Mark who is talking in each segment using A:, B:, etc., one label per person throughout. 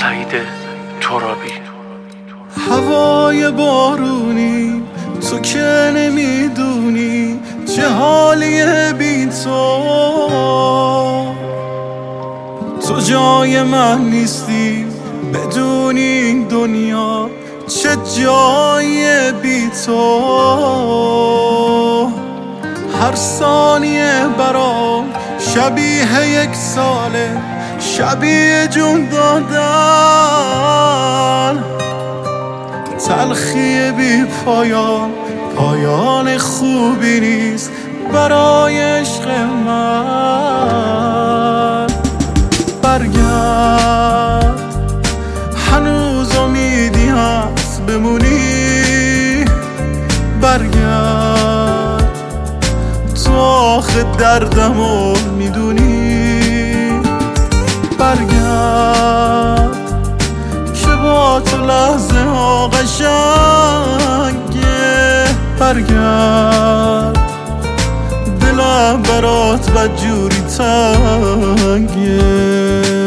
A: سعید ترابی.
B: هوای بارونی تو که نمیدونی چه حالیه بی تو جای من نیستی، بدونی این دنیا چه جای بی تو. هر ثانیه برام شبیه یک ساله، شبیه جون دادن، تلخی بی پایان، پایان خوبی نیست برای عشق من. برگرد، هنوز امیدی هست بمونی. برگرد، تو آخه دردمو میدونی. برگرد که با تو لحظه ها قشنگه. برگرد، دلم برات بدجوری تنگه.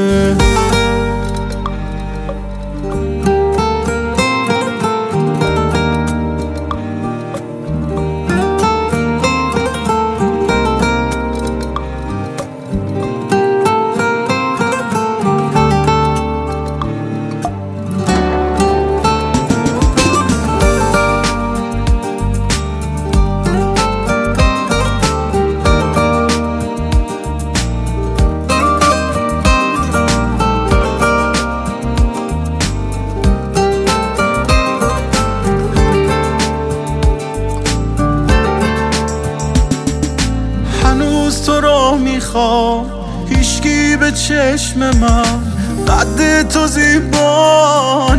B: تو رو میخوام، هیچکی به چشم من قد تو زیبا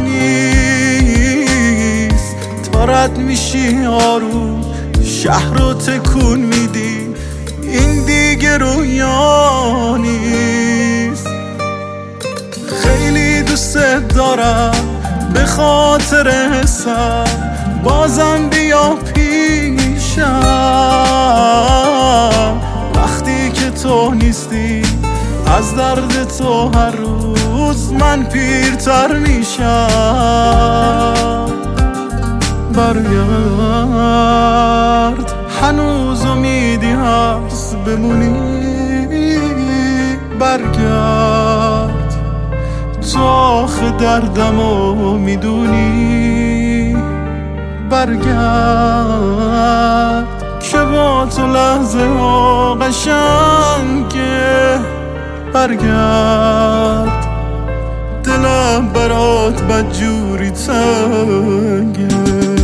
B: نیست. تا رد میشی آروم، شهر رو تکون میدی، این دیگه رویا نیست. خیلی دوست دارم به خاطر حسم، بازم بیا پیشم. وقتی که تو نیستی، از درد تو هر روز من پیرتر میشم. برگرد، هنوز امیدی هست بمونی. برگرد، تو آخه دردمو میدونی. برگرد که با تو لحظه ها قشنگه. برگرد، دلم برات بدجوری تنگه.